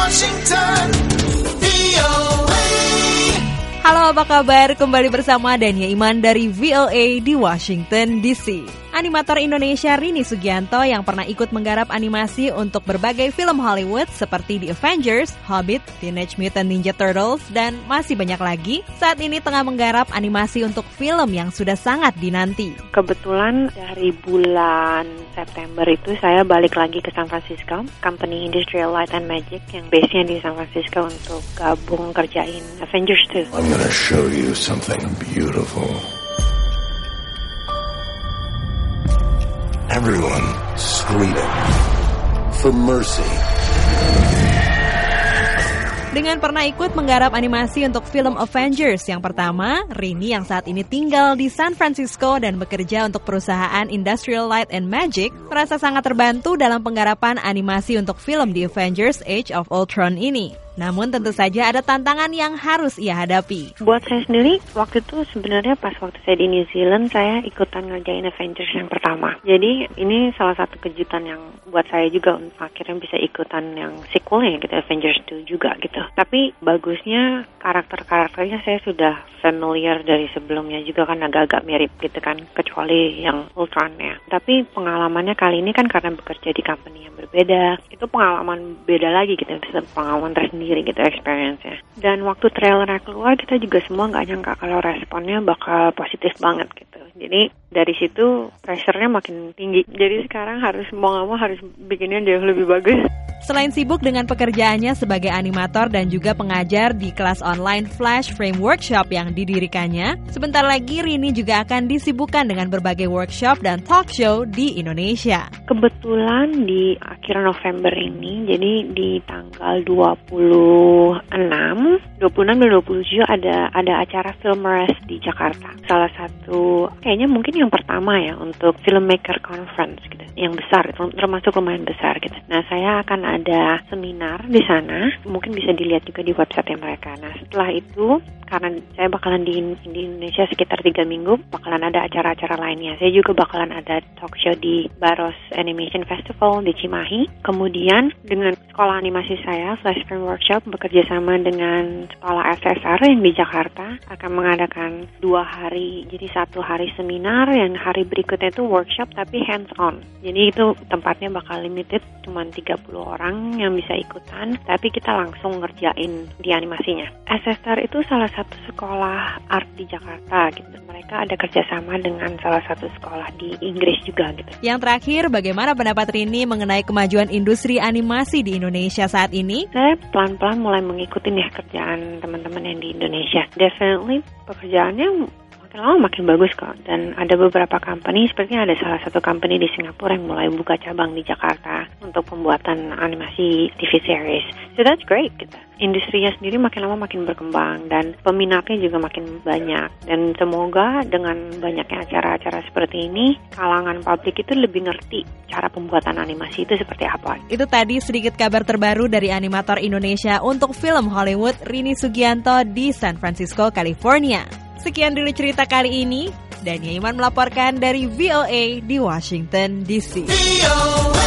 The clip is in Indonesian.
Washington, VOA. Halo, apa kabar? Kembali bersama Dania Iman dari VOA di Washington DC. Animator Indonesia Rini Sugianto yang pernah ikut menggarap animasi untuk berbagai film Hollywood seperti The Avengers, Hobbit, Teenage Mutant Ninja Turtles, dan masih banyak lagi, saat ini tengah menggarap animasi untuk film yang sudah sangat dinanti. Kebetulan dari bulan September itu saya balik lagi ke San Francisco, company Industrial Light and Magic yang base-nya di San Francisco untuk gabung kerjain Avengers 2. I'm gonna show you something beautiful. Everyone screaming for mercy. Dengan pernah ikut menggarap animasi untuk film Avengers yang pertama, Rini yang saat ini tinggal di San Francisco dan bekerja untuk perusahaan Industrial Light and Magic merasa sangat terbantu dalam penggarapan animasi untuk film The Avengers Age of Ultron ini. Namun tentu saja ada tantangan yang harus ia hadapi. Buat saya sendiri, waktu itu sebenarnya pas waktu saya di New Zealand, saya ikutan ngerjain Avengers yang pertama. Jadi ini salah satu kejutan yang buat saya juga akhirnya bisa ikutan yang sequelnya gitu, Avengers 2 juga gitu. Tapi bagusnya karakter-karakternya saya sudah familiar dari sebelumnya juga kan agak-agak mirip gitu kan, kecuali yang Ultron ya. Tapi pengalamannya kali ini kan karena bekerja di company yang berbeda, itu pengalaman beda lagi gitu, pengalaman tersendiri gitu experience-nya. Dan waktu trailernya keluar kita juga semua nggak nyangka kalau responnya bakal positif banget gitu. Jadi dari situ pressure-nya makin tinggi. Jadi sekarang harus mau nggak mau harus bikinnya jauh lebih bagus. Selain sibuk dengan pekerjaannya sebagai animator dan juga pengajar di kelas online Flash Frame Workshop yang didirikannya, sebentar lagi Rini juga akan disibukkan dengan berbagai workshop dan talk show di Indonesia. Kebetulan di akhir November ini, jadi di tanggal 26 dan 27 ada acara Filmers di Jakarta. Salah satu, kayaknya mungkin yang pertama ya untuk filmmaker conference gitu, yang besar, termasuk lumayan besar gitu. Nah, saya akan ada seminar di sana, mungkin bisa dilihat juga di website mereka. Nah, setelah itu, karena saya bakalan di Indonesia sekitar 3 minggu, bakalan ada acara-acara lainnya. Saya juga bakalan ada talk show di Baros Animation Festival di Cimahi. Kemudian dengan sekolah animasi saya, Flash Frame Workshop, bekerja sama dengan sekolah SSR yang di Jakarta, akan mengadakan 2 hari, jadi 1 hari seminar, yang hari berikutnya itu workshop tapi hands-on. Jadi itu tempatnya bakal limited, cuma 30 orang yang bisa ikutan, tapi kita langsung ngerjain di animasinya. SSR itu salah satu sekolah art di Jakarta gitu. Mereka ada kerjasama dengan salah satu sekolah di Inggris juga gitu. Yang terakhir, bagaimana pendapat Rini mengenai kemajuan industri animasi di Indonesia saat ini? Saya pelan-pelan mulai mengikuti nih kerjaan teman-teman yang di Indonesia. Definitely pekerjaannya makin lama makin bagus kok. Dan ada beberapa company, sepertinya ada salah satu company di Singapura yang mulai buka cabang di Jakarta untuk pembuatan animasi TV series. So that's great gitu. Industrinya sendiri makin lama makin berkembang dan peminatnya juga makin banyak. Dan semoga dengan banyaknya acara-acara seperti ini, kalangan publik itu lebih ngerti cara pembuatan animasi itu seperti apa. Itu tadi sedikit kabar terbaru dari animator Indonesia untuk film Hollywood Rini Sugianto di San Francisco, California. Sekian dulu cerita kali ini. Dania Iman melaporkan dari VOA di Washington DC. VOA.